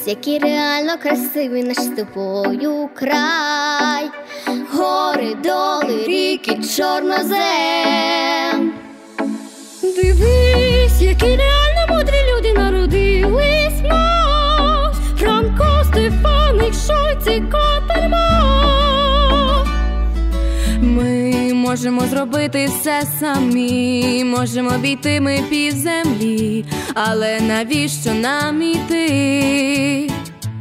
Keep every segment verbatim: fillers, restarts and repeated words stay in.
який реально красивий наш з тобою край. Гори, доли, ріки, чорнозем. Дивись, які реально мудрі люди народились в нас. Франко, Стефаник, Шойц і Котельмах. Ми можемо зробити все самі, можемо обійти ми пів землі, але навіщо нам іти?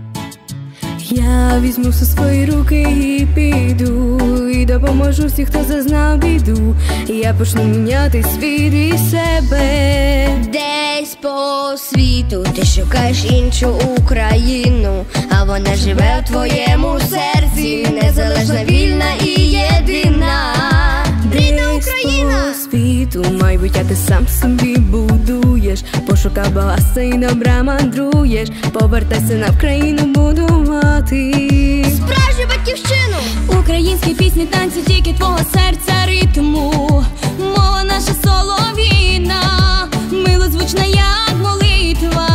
Я візьму все свої руки і піду, і допоможу всім, хто зазнав біду. Я почну міняти світ і себе. Десь по світу ти шукаєш іншу Україну, а вона живе у твоєму серці, незалежна, вільна і єдина. Рідна Україна! Десь по світу майбуття ти сам собі будуєш, пошукав багатства і добра мандруєш. Повертайся на Вкраїну будувати справжню батьківщину. Українські пісні, танці, тільки твого серця ритму. Мова наша солов'їна, милозвучна як молитва.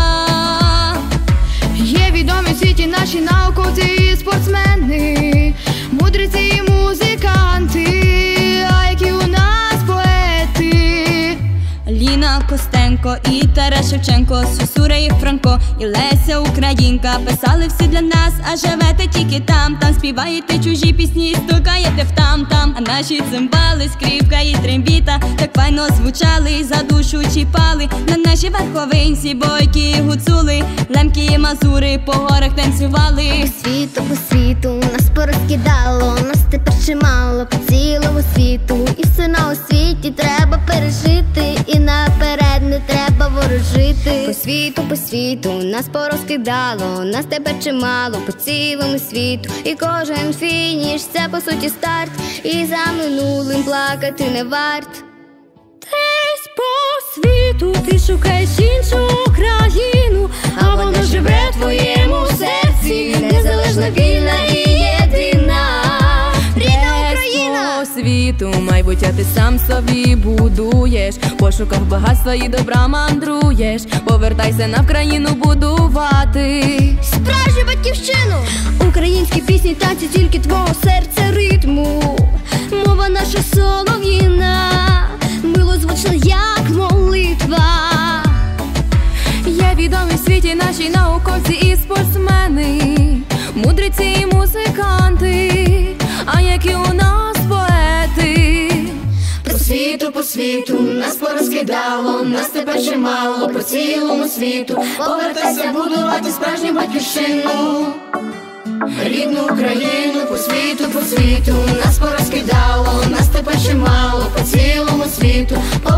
Є відомі в світі наші науковці і спортсмени, мудреці і музиканти, а які у нас поети. Ліна Костенко і Тарас Шевченко, Сосура і Франко, і Леся Українка писали всі для нас, а живете тільки там. Там співаєте чужі пісні, стукаєте в там-там, а наші цимбали, скрипка і трембіта так файно звучали, за душу чіпали. На нашій верховинці бойкі гуцули, лемки і мазури по горах танцювали. По світу, по світу нас порозкидало, нас тепер чимало по цілому світу. І все на освіті треба пережити, і наперед не треба ворожити. По світу, по світу нас порозкидало, нас тепер чимало по цілому світу. І кожен фініш це по суті старт, і за минулим плакати не варт. Десь по світу ти шукаєш іншу країну, а вона живе в твоєму серці, незалежна, вільна і єдина. Рідна Україна! По світу майбуття ти сам собі будуєш, пошукав багатства і добра мандруєш. Повертайся на Вкраїну будувати справжню батьківщину. Українські пісні, танці, тільки твого серця ритму. Мова наша солов'їна, милозвучна як молитва. Є відомі в світі наші науковці і спортсмени, мудреці і музиканти, а які у нас поети. По світу, по світу нас порозкидало, нас тепер чимало по цілому світу. Повертайся будувати справжню батьківщину, рідну Україну. По світу, по світу нас порозкидало, нас тепер чимало по цілому світу.